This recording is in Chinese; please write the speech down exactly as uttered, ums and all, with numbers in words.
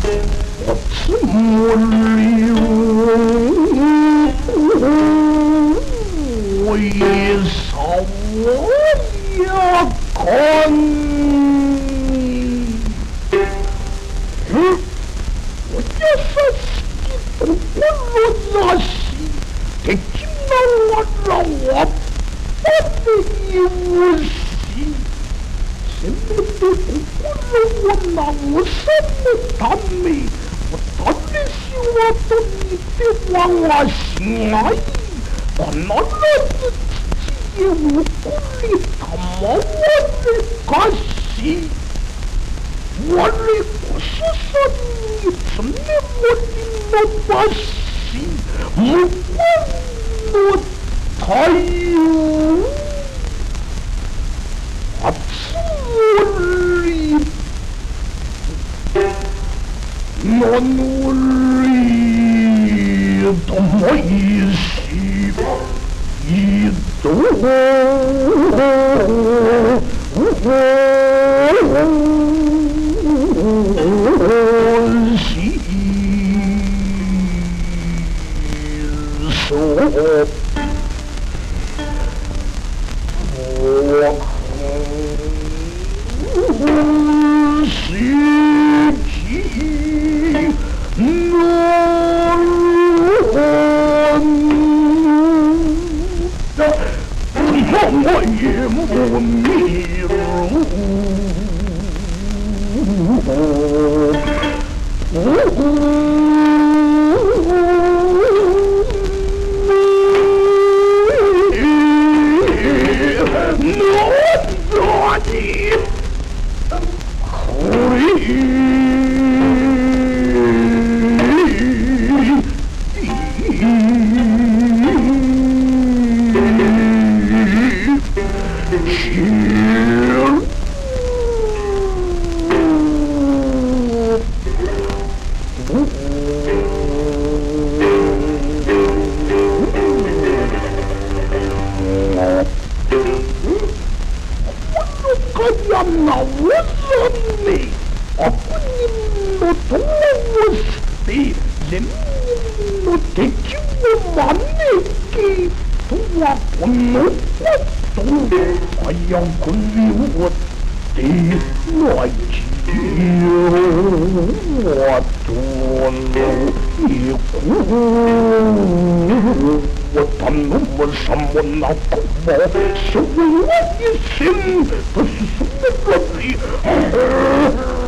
我怎么留？为啥我要看你？嗯，我就是自己都不落那西，给听到我让我不能有戏。现在的不让我拿我什么单美，我当然希望对你的娃娃心爱。我那儿子自己也无辜的他妈我的个戏，我的故事说你怎么我的那把戏，不管我太有。我努力，我努力都没戏，一度戏说，我。世纪难的，我也不迷路。我你。要困我的爱情，我多了一股，我怎么什么那个么？是为我一心，不是什么问题。